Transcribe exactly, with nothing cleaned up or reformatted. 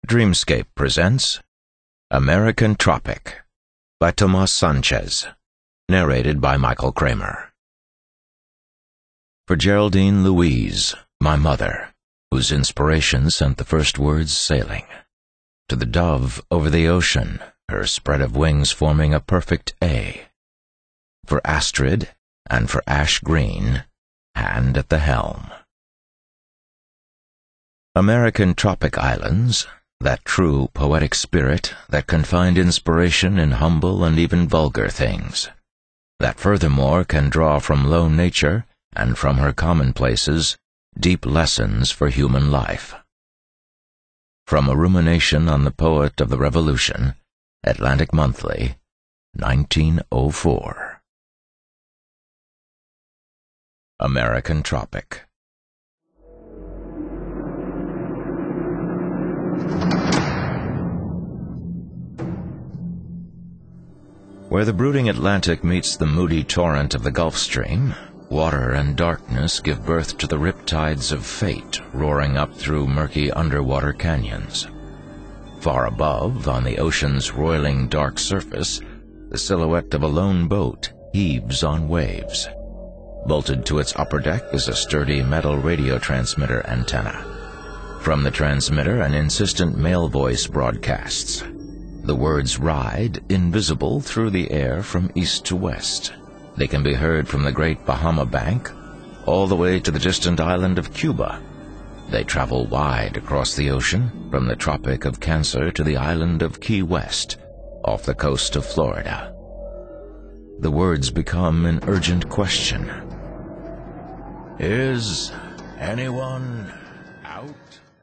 Dreamscape presents American Tropic by Tomas Sanchez, narrated by Michael Kramer. For Geraldine Louise, my mother, whose inspiration sent the first words sailing. To the dove over the ocean, her spread of wings forming a perfect A. For Astrid, and for Ash Green, hand at the helm. American tropic islands, that true poetic spirit that can find inspiration in humble and even vulgar things, that furthermore can draw from low nature and from her commonplaces deep lessons for human life. From a rumination on the poet of the Revolution, Atlantic Monthly, nineteen oh four. American Tropic. Where the brooding Atlantic meets the moody torrent of the Gulf Stream, water and darkness give birth to the riptides of fate roaring up through murky underwater canyons. Far above, on the ocean's roiling dark surface, the silhouette of a lone boat heaves on waves. Bolted to its upper deck is a sturdy metal radio transmitter antenna. From the transmitter, an insistent male voice broadcasts. The words ride, invisible, through the air from east to west. They can be heard from the great Bahama Bank, all the way to the distant island of Cuba. They travel wide across the ocean, from the Tropic of Cancer to the island of Key West, off the coast of Florida. The words become an urgent question. Is anyone out?